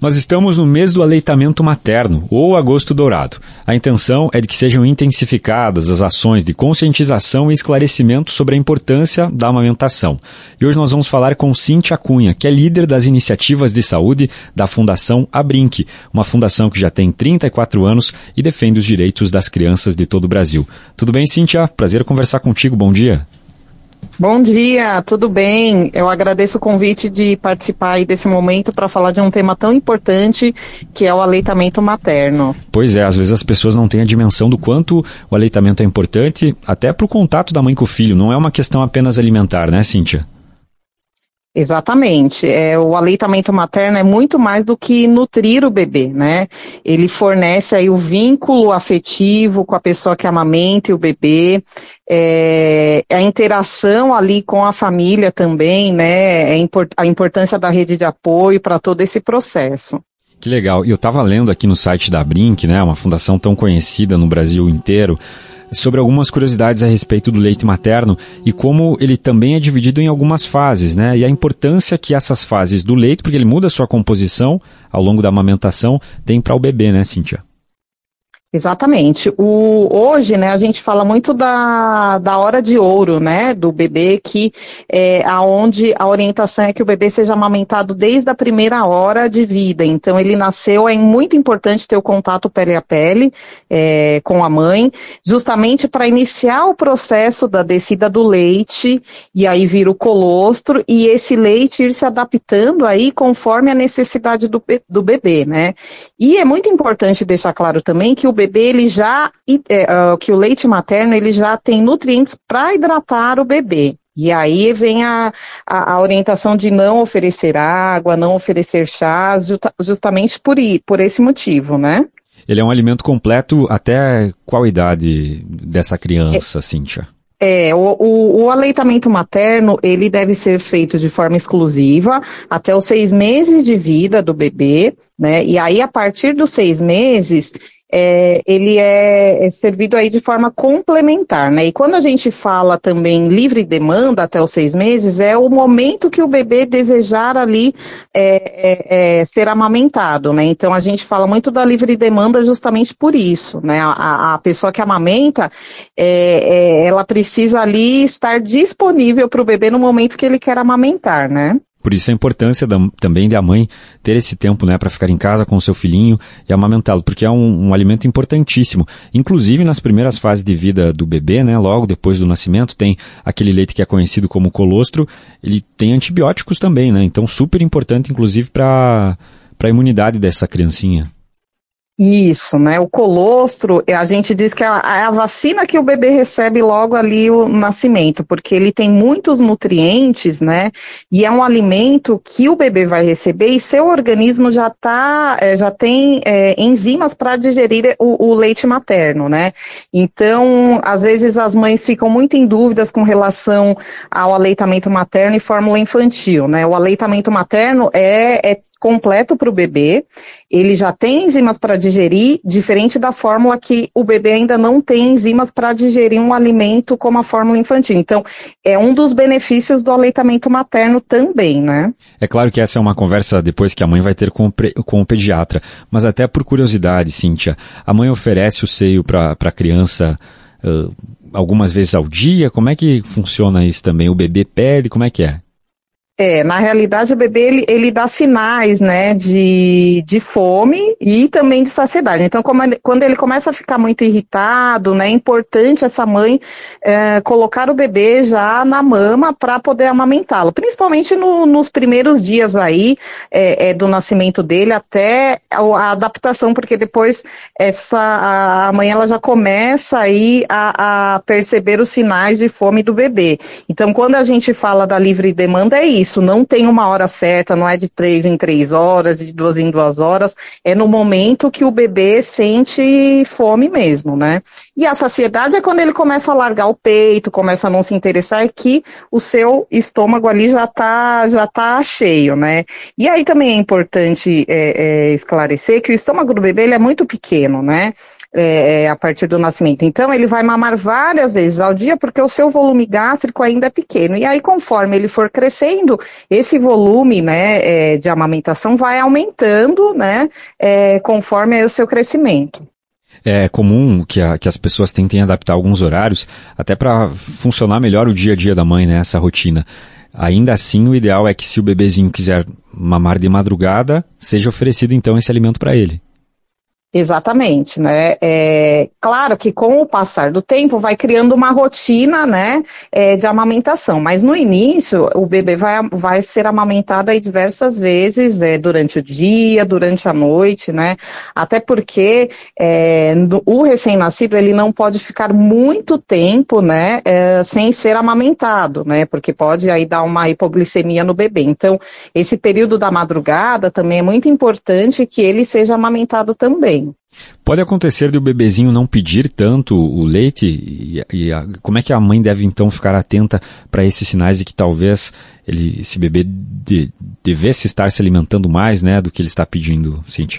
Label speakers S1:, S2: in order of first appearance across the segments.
S1: Nós estamos no mês do aleitamento materno, ou agosto dourado. A intenção é de que sejam intensificadas as ações de conscientização e esclarecimento sobre a importância da amamentação. E hoje nós vamos falar com Cíntia Cunha, que é líder das iniciativas de saúde da Fundação Abrinq, uma fundação que já tem 34 anos e defende os direitos das crianças de todo o Brasil. Tudo bem, Cíntia? Prazer conversar contigo. Bom dia.
S2: Bom dia, tudo bem? Eu agradeço o convite de participar aí desse momento para falar de um tema tão importante que é o aleitamento materno.
S1: Pois é, às vezes as pessoas não têm a dimensão do quanto o aleitamento é importante, até para o contato da mãe com o filho. Não é uma questão apenas alimentar, né, Cíntia?
S2: Exatamente. O aleitamento materno é muito mais do que nutrir o bebê, né? Ele fornece aí o vínculo afetivo com a pessoa que amamenta e o bebê, a interação ali com a família também, né? A importância da rede de apoio para todo esse processo.
S1: Que legal. E eu estava lendo aqui no site da Abrinq, né? Uma fundação tão conhecida no Brasil inteiro, sobre algumas curiosidades a respeito do leite materno e como ele também é dividido em algumas fases, né? E a importância que essas fases do leite, porque ele muda a sua composição ao longo da amamentação, tem para o bebê, né, Cíntia?
S2: Exatamente. Hoje, né, a gente fala muito da hora de ouro, né, do bebê, que aonde a orientação é que o bebê seja amamentado desde a primeira hora de vida. Então, ele nasceu, é muito importante ter o contato pele a pele com a mãe, justamente para iniciar o processo da descida do leite, e aí vir o colostro, e esse leite ir se adaptando aí conforme a necessidade do bebê, né. E é muito importante deixar claro também que o bebê, que o leite materno, ele já tem nutrientes para hidratar o bebê. E aí vem a orientação de não oferecer água, não oferecer chás, justamente por esse motivo, né?
S1: Ele é um alimento completo até qual idade dessa criança, Cíntia?
S2: O aleitamento materno, ele deve ser feito de forma exclusiva até os 6 meses de vida do bebê, né? E aí, a partir dos 6 meses, ele é servido aí de forma complementar, né? E quando a gente fala também livre demanda até os 6 meses, é o momento que o bebê desejar ali ser amamentado, né? Então a gente fala muito da livre demanda justamente por isso, né? A pessoa que amamenta, ela precisa ali estar disponível para o bebê no momento que ele quer amamentar, né?
S1: Por isso a importância também da mãe ter esse tempo, né, para ficar em casa com o seu filhinho e amamentá-lo, porque é um alimento importantíssimo. Inclusive nas primeiras fases de vida do bebê, né, logo depois do nascimento, tem aquele leite que é conhecido como colostro, ele tem antibióticos também, né, então super importante inclusive para a imunidade dessa criancinha.
S2: Isso, né? O colostro, a gente diz que é a vacina que o bebê recebe logo ali o nascimento, porque ele tem muitos nutrientes, né? E é um alimento que o bebê vai receber e seu organismo já tem enzimas para digerir o leite materno, né? Então, às vezes as mães ficam muito em dúvidas com relação ao aleitamento materno e fórmula infantil, né? O aleitamento materno é completo para o bebê, ele já tem enzimas para digerir, diferente da fórmula que o bebê ainda não tem enzimas para digerir um alimento como a fórmula infantil. Então, é um dos benefícios do aleitamento materno também, né?
S1: É claro que essa é uma conversa depois que a mãe vai ter com o pediatra, mas até por curiosidade, Cíntia, a mãe oferece o seio para a criança algumas vezes ao dia? Como é que funciona isso também? O bebê pede, como é que é?
S2: Na realidade o bebê ele dá sinais, né, de fome e também de saciedade. Então, quando ele começa a ficar muito irritado, né, é importante essa mãe colocar o bebê já na mama para poder amamentá-lo, principalmente nos primeiros dias aí do nascimento dele até a adaptação, porque depois a mãe ela já começa aí a perceber os sinais de fome do bebê. Então, quando a gente fala da livre demanda, é isso. Não tem uma hora certa, não é de 3 em 3 horas, de 2 em 2 horas, é no momento que o bebê sente fome mesmo, né? E a saciedade é quando ele começa a largar o peito, começa a não se interessar, é que o seu estômago ali já tá cheio, né? E aí também é importante esclarecer que o estômago do bebê ele é muito pequeno, né? A partir do nascimento. Então, ele vai mamar várias vezes ao dia porque o seu volume gástrico ainda é pequeno. E aí, conforme ele for crescendo, esse volume, né, de amamentação vai aumentando, né, conforme o seu crescimento.
S1: É comum que as pessoas tentem adaptar alguns horários, até para funcionar melhor o dia a dia da mãe, né, essa rotina. Ainda assim, o ideal é que se o bebezinho quiser mamar de madrugada, seja oferecido então esse alimento para ele.
S2: Exatamente, né? Claro que com o passar do tempo vai criando uma rotina, né, de amamentação, mas no início o bebê vai ser amamentado aí diversas vezes durante o dia, durante a noite, né? Até porque o recém-nascido ele não pode ficar muito tempo, né, sem ser amamentado, né? Porque pode aí dar uma hipoglicemia no bebê. Então, esse período da madrugada também é muito importante que ele seja amamentado também.
S1: Pode acontecer de o bebezinho não pedir tanto o leite como é que a mãe deve então ficar atenta para esses sinais de que talvez esse bebê devesse estar se alimentando mais, né, do que ele está pedindo, Cíntia?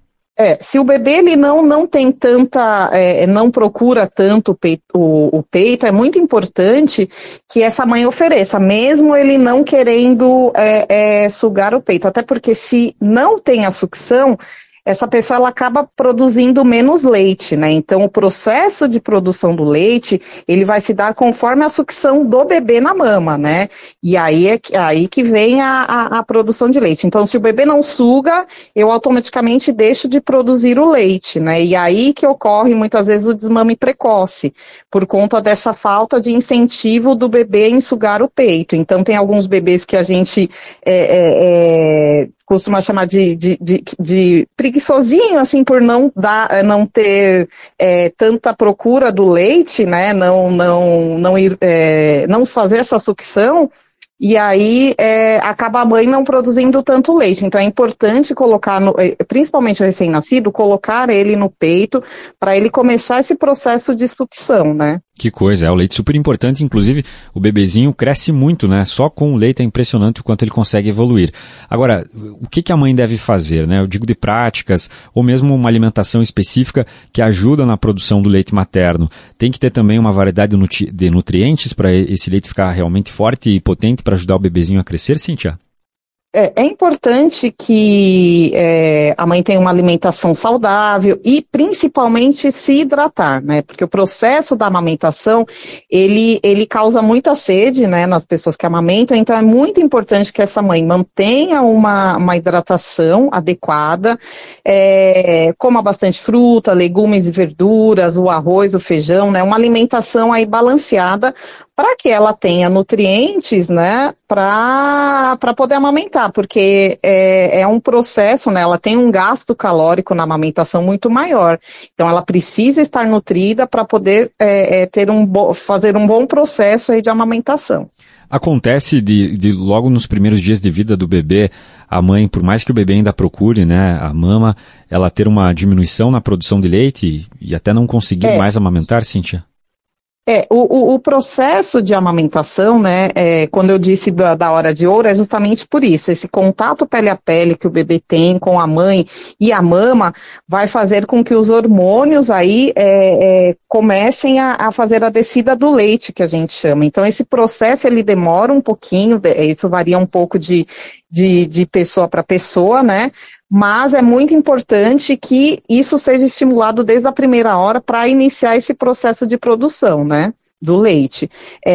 S2: Se o bebê ele não tem tanta, não procura tanto o peito, é muito importante que essa mãe ofereça, mesmo ele não querendo sugar o peito, até porque se não tem a sucção, essa pessoa ela acaba produzindo menos leite, né? Então, o processo de produção do leite, ele vai se dar conforme a sucção do bebê na mama, né? E aí aí que vem a produção de leite. Então, se o bebê não suga, eu automaticamente deixo de produzir o leite, né? E aí que ocorre muitas vezes o desmame precoce, por conta dessa falta de incentivo do bebê em sugar o peito. Então, tem alguns bebês que a gente costuma chamar de preguiçosinho, assim, por não ter tanta procura do leite, né, não fazer essa sucção, e aí acaba a mãe não produzindo tanto leite. Então é importante colocar, principalmente o recém-nascido, colocar ele no peito para ele começar esse processo de sucção, né?
S1: Que coisa, o leite super importante, inclusive o bebezinho cresce muito, né? Só com o leite é impressionante o quanto ele consegue evoluir. Agora, o que a mãe deve fazer, né? Eu digo de práticas, ou mesmo uma alimentação específica que ajuda na produção do leite materno. Tem que ter também uma variedade de nutrientes para esse leite ficar realmente forte e potente para ajudar o bebezinho a crescer, Cíntia?
S2: É importante que a mãe tenha uma alimentação saudável e principalmente se hidratar, né? Porque o processo da amamentação, ele causa muita sede, né, nas pessoas que amamentam, então é muito importante que essa mãe mantenha uma hidratação adequada, coma bastante fruta, legumes e verduras, o arroz, o feijão, né? Uma alimentação aí balanceada para que ela tenha nutrientes, né, para poder amamentar, porque é um processo, né, ela tem um gasto calórico na amamentação muito maior, então ela precisa estar nutrida para poder fazer um bom processo aí de amamentação.
S1: Acontece de logo nos primeiros dias de vida do bebê, a mãe, por mais que o bebê ainda procure, né, a mama, ela ter uma diminuição na produção de leite e até não conseguir mais amamentar, Cíntia?
S2: O processo de amamentação, né, quando eu disse da hora de ouro, é justamente por isso, esse contato pele a pele que o bebê tem com a mãe e a mama vai fazer com que os hormônios aí comecem a fazer a descida do leite, que a gente chama. Então, esse processo, ele demora um pouquinho, isso varia um pouco de pessoa para pessoa, né, mas é muito importante que isso seja estimulado desde a primeira hora para iniciar esse processo de produção, né, do leite.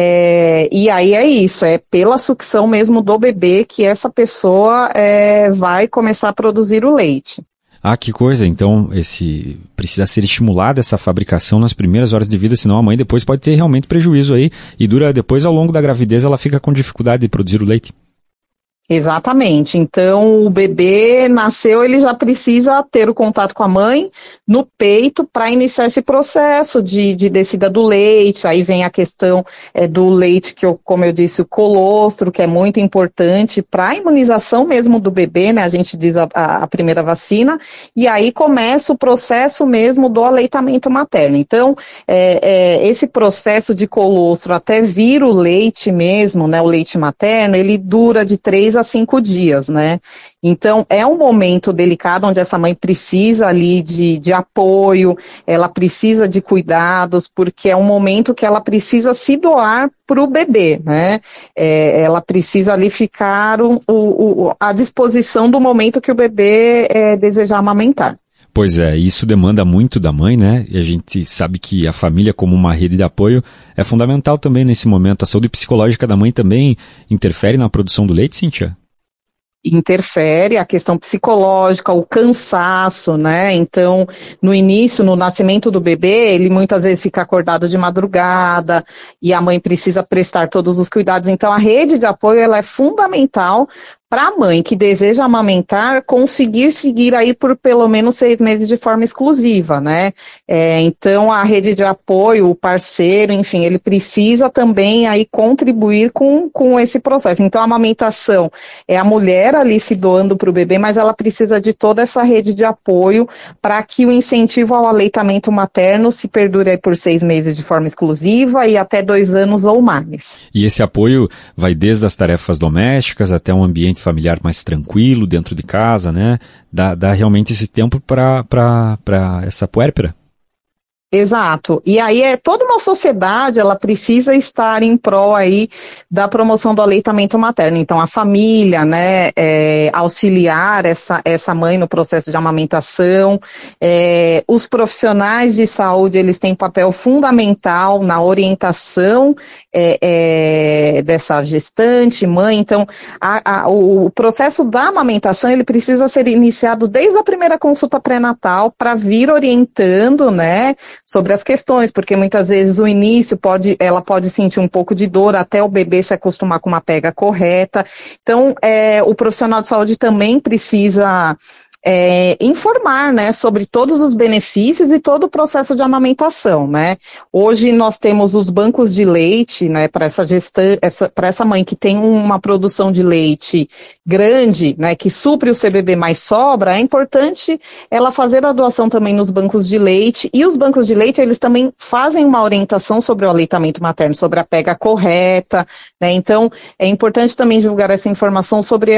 S2: E aí é isso, é pela sucção mesmo do bebê que essa pessoa vai começar a produzir o leite.
S1: Ah, que coisa, então precisa ser estimulada essa fabricação nas primeiras horas de vida, senão a mãe depois pode ter realmente prejuízo aí, e depois ao longo da gravidez ela fica com dificuldade de produzir o leite.
S2: Exatamente. Então, o bebê nasceu, ele já precisa ter o contato com a mãe no peito para iniciar esse processo de descida do leite. Aí vem a questão do leite, como eu disse, o colostro, que é muito importante para a imunização mesmo do bebê, né? A gente diz a primeira vacina. E aí começa o processo mesmo do aleitamento materno. Então, esse processo de colostro até vir o leite mesmo, né? O leite materno, ele dura de 3 a 5 dias, né? Então, é um momento delicado onde essa mãe precisa ali de apoio, ela precisa de cuidados, porque é um momento que ela precisa se doar para o bebê, né? Ela precisa ali ficar à disposição do momento que o bebê desejar amamentar.
S1: Pois é, isso demanda muito da mãe, né? E a gente sabe que a família como uma rede de apoio é fundamental também nesse momento. A saúde psicológica da mãe também interfere na produção do leite, Cíntia?
S2: Interfere a questão psicológica, o cansaço, né? Então, no início, no nascimento do bebê, ele muitas vezes fica acordado de madrugada e a mãe precisa prestar todos os cuidados. Então, a rede de apoio, ela é fundamental para a mãe que deseja amamentar, conseguir seguir aí por pelo menos 6 meses de forma exclusiva, né? Então, a rede de apoio, o parceiro, enfim, ele precisa também aí contribuir com esse processo. Então, a amamentação é a mulher ali se doando para o bebê, mas ela precisa de toda essa rede de apoio para que o incentivo ao aleitamento materno se perdure aí por 6 meses de forma exclusiva e até 2 anos ou mais.
S1: E esse apoio vai desde as tarefas domésticas até um ambiente familiar mais tranquilo dentro de casa, né? Dá realmente esse tempo para essa puérpera.
S2: Exato. E aí toda uma sociedade, ela precisa estar em prol aí da promoção do aleitamento materno. Então, a família, né, auxiliar essa mãe no processo de amamentação. Os profissionais de saúde, eles têm papel fundamental na orientação dessa gestante, mãe. Então, o processo da amamentação, ele precisa ser iniciado desde a primeira consulta pré-natal para vir orientando, né, sobre as questões, porque muitas vezes o início ela pode sentir um pouco de dor até o bebê se acostumar com uma pega correta. Então, o profissional de saúde também precisa informar, né, sobre todos os benefícios e todo o processo de amamentação, né. Hoje nós temos os bancos de leite, né, para essa mãe que tem uma produção de leite grande, né, que supre o seu bebê mais sobra, é importante ela fazer a doação também nos bancos de leite, e os bancos de leite, eles também fazem uma orientação sobre o aleitamento materno, sobre a pega correta, né, então é importante também divulgar essa informação sobre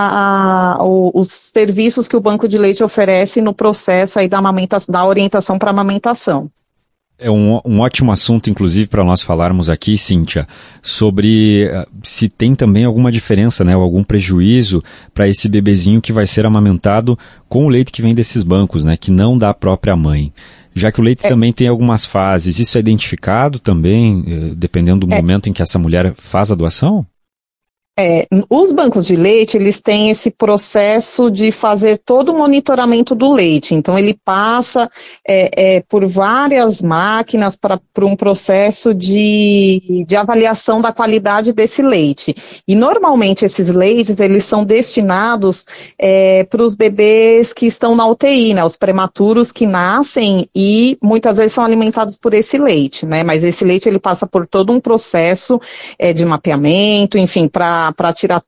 S2: os serviços que o banco de leite oferece no processo aí da orientação para amamentação.
S1: É um ótimo assunto, inclusive, para nós falarmos aqui, Cíntia, sobre se tem também alguma diferença, né, ou algum prejuízo para esse bebezinho que vai ser amamentado com o leite que vem desses bancos, né, que não da própria mãe. Já que o leite também tem algumas fases, isso é identificado também, dependendo do momento em que essa mulher faz a doação?
S2: Os bancos de leite, eles têm esse processo de fazer todo o monitoramento do leite. Então, ele passa por várias máquinas para um processo de avaliação da qualidade desse leite. E, normalmente, esses leites, eles são destinados para os bebês que estão na UTI, né? Os prematuros que nascem e, muitas vezes, são alimentados por esse leite, né? Mas esse leite, ele passa por todo um processo de mapeamento, enfim, para tirar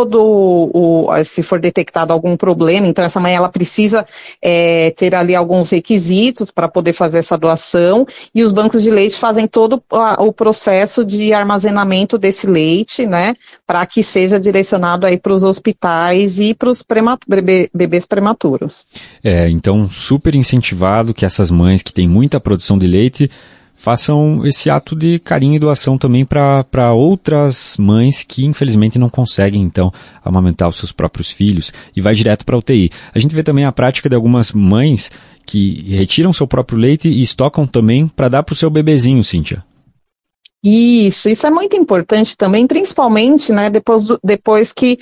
S2: se for detectado algum problema. Então, essa mãe, ela precisa ter ali alguns requisitos para poder fazer essa doação, e os bancos de leite fazem todo o processo de armazenamento desse leite, né, para que seja direcionado aí para os hospitais e para os bebês prematuros.
S1: Então, super incentivado que essas mães que têm muita produção de leite façam esse ato de carinho e doação também para outras mães que infelizmente não conseguem, então, amamentar os seus próprios filhos e vai direto para a UTI. A gente vê também a prática de algumas mães que retiram seu próprio leite e estocam também para dar para o seu bebezinho, Cíntia.
S2: Isso é muito importante também, principalmente, né, depois que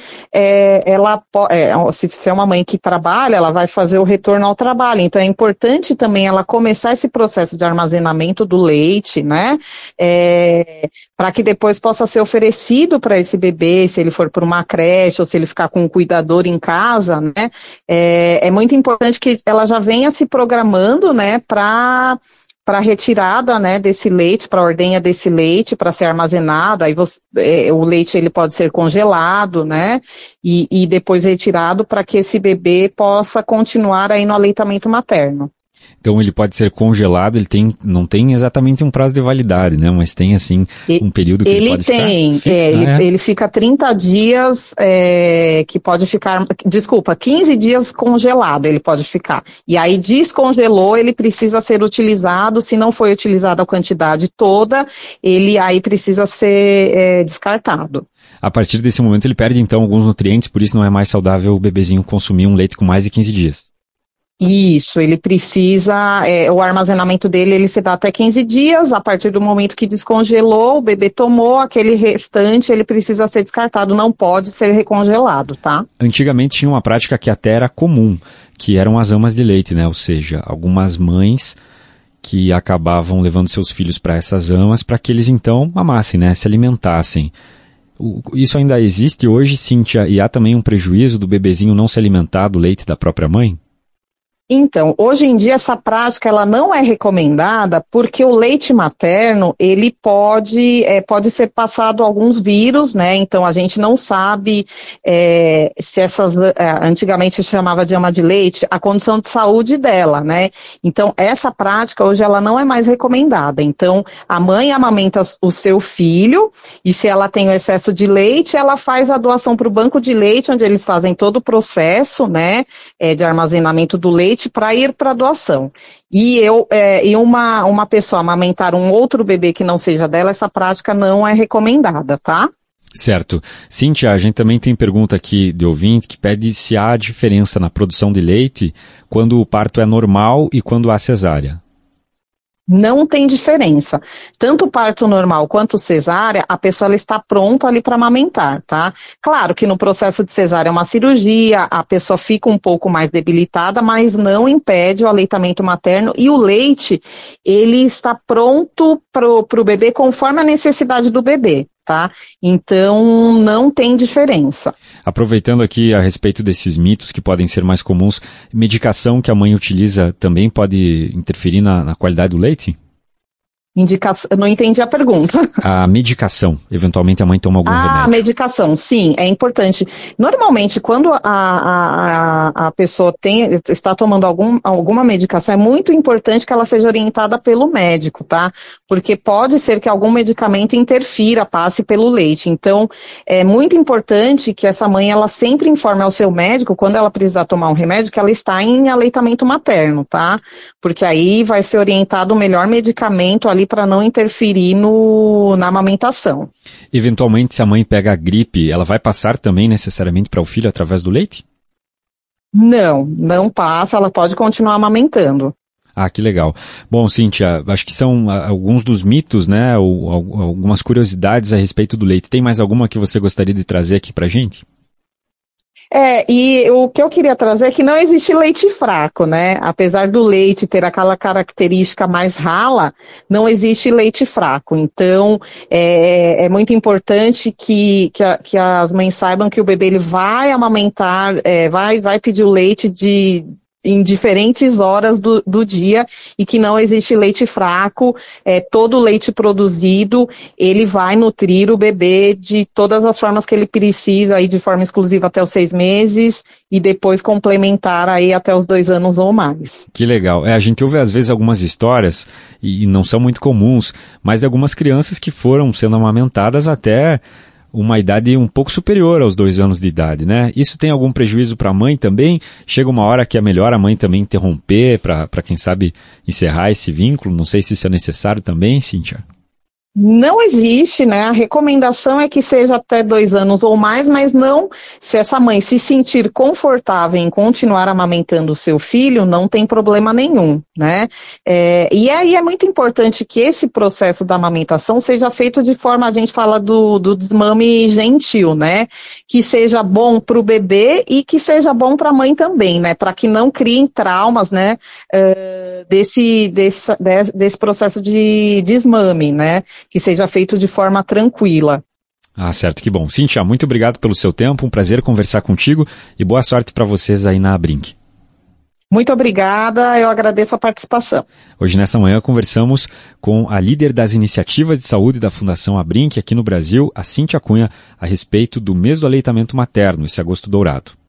S2: se é uma mãe que trabalha, ela vai fazer o retorno ao trabalho, então é importante também ela começar esse processo de armazenamento do leite, né, para que depois possa ser oferecido para esse bebê, se ele for para uma creche ou se ele ficar com um cuidador em casa, né, é muito importante que ela já venha se programando, né, para retirada, né, desse leite, para a ordenha desse leite, para ser armazenado, aí o leite ele pode ser congelado, né, e depois retirado para que esse bebê possa continuar aí no aleitamento materno.
S1: Então ele pode ser congelado, não tem exatamente um prazo de validade, né? Mas tem assim um período que ele pode ficar.
S2: Ele fica 30 dias, que pode ficar, 15 dias congelado ele pode ficar. E aí descongelou, ele precisa ser utilizado, se não foi utilizado a quantidade toda, ele aí precisa ser descartado.
S1: A partir desse momento ele perde então alguns nutrientes, por isso não é mais saudável o bebezinho consumir um leite com mais de 15 dias.
S2: Isso, ele precisa, o armazenamento dele, ele se dá até 15 dias, a partir do momento que descongelou, o bebê tomou, aquele restante, ele precisa ser descartado, não pode ser recongelado, tá?
S1: Antigamente tinha uma prática que até era comum, que eram as amas de leite, né? Ou seja, algumas mães que acabavam levando seus filhos para essas amas para que eles então amassem, né? Se alimentassem. Isso ainda existe hoje, Cíntia, e há também um prejuízo do bebezinho não se alimentar do leite da própria mãe?
S2: Então, hoje em dia essa prática ela não é recomendada porque o leite materno, ele pode ser passado alguns vírus, né? Então a gente não sabe se antigamente se chamava de ama de leite, a condição de saúde dela, né? Então essa prática hoje ela não é mais recomendada. Então a mãe amamenta o seu filho e se ela tem o excesso de leite, ela faz a doação para o banco de leite, onde eles fazem todo o processo, né? De armazenamento do leite para ir para a doação. E uma pessoa amamentar um outro bebê que não seja dela, essa prática não é recomendada, tá?
S1: Certo. Cíntia, a gente também tem pergunta aqui de ouvinte que pede se há diferença na produção de leite quando o parto é normal e quando há cesárea.
S2: Não tem diferença. Tanto o parto normal quanto cesárea, a pessoa ela está pronta ali para amamentar, tá? Claro que no processo de cesárea é uma cirurgia, a pessoa fica um pouco mais debilitada, mas não impede o aleitamento materno e o leite, ele está pronto pro bebê conforme a necessidade do bebê, tá? Então, não tem diferença.
S1: Aproveitando aqui a respeito desses mitos que podem ser mais comuns, medicação que a mãe utiliza também pode interferir na qualidade do leite?
S2: Eu não entendi a pergunta.
S1: A medicação, eventualmente a mãe toma algum remédio.
S2: A medicação, sim, é importante. Normalmente, quando a pessoa está tomando alguma medicação, é muito importante que ela seja orientada pelo médico, tá? Porque pode ser que algum medicamento interfira, passe pelo leite. Então, é muito importante que essa mãe, ela sempre informe ao seu médico, quando ela precisar tomar um remédio, que ela está em aleitamento materno, tá? Porque aí vai ser orientado o melhor medicamento ali para não interferir na amamentação.
S1: Eventualmente, se a mãe pega a gripe, ela vai passar também necessariamente para o filho através do leite?
S2: Não passa, ela pode continuar amamentando.
S1: Ah, que legal. Bom, Cíntia, acho que são alguns dos mitos, né, ou algumas curiosidades a respeito do leite. Tem mais alguma que você gostaria de trazer aqui pra gente?
S2: E o que eu queria trazer é que não existe leite fraco, né? Apesar do leite ter aquela característica mais rala, não existe leite fraco. Então, é muito importante que as mães saibam que o bebê ele vai amamentar, vai pedir o leite em diferentes horas do dia e que não existe leite fraco, todo o leite produzido, ele vai nutrir o bebê de todas as formas que ele precisa, aí de forma exclusiva até os 6 meses e depois complementar aí até os 2 anos ou mais.
S1: Que legal. A gente ouve às vezes algumas histórias, e não são muito comuns, mas de algumas crianças que foram sendo amamentadas até uma idade um pouco superior aos 2 anos de idade, né? Isso tem algum prejuízo para a mãe também? Chega uma hora que é melhor a mãe também interromper para quem sabe encerrar esse vínculo? Não sei se isso é necessário também, Cíntia.
S2: Não existe, né? A recomendação é que seja até 2 anos ou mais, mas não, se essa mãe se sentir confortável em continuar amamentando o seu filho, não tem problema nenhum, né? E aí é muito importante que esse processo da amamentação seja feito de forma, a gente fala do desmame gentil, né? Que seja bom para o bebê e que seja bom para a mãe também, né? Para que não criem traumas, né? Desse processo de desmame, né? Que seja feito de forma tranquila.
S1: Ah, certo, que bom. Cíntia, muito obrigado pelo seu tempo, um prazer conversar contigo e boa sorte para vocês aí na Abrinq.
S2: Muito obrigada, eu agradeço a participação.
S1: Hoje, nessa manhã, conversamos com a líder das iniciativas de saúde da Fundação Abrinq aqui no Brasil, a Cíntia Cunha, a respeito do mês do aleitamento materno, esse agosto dourado.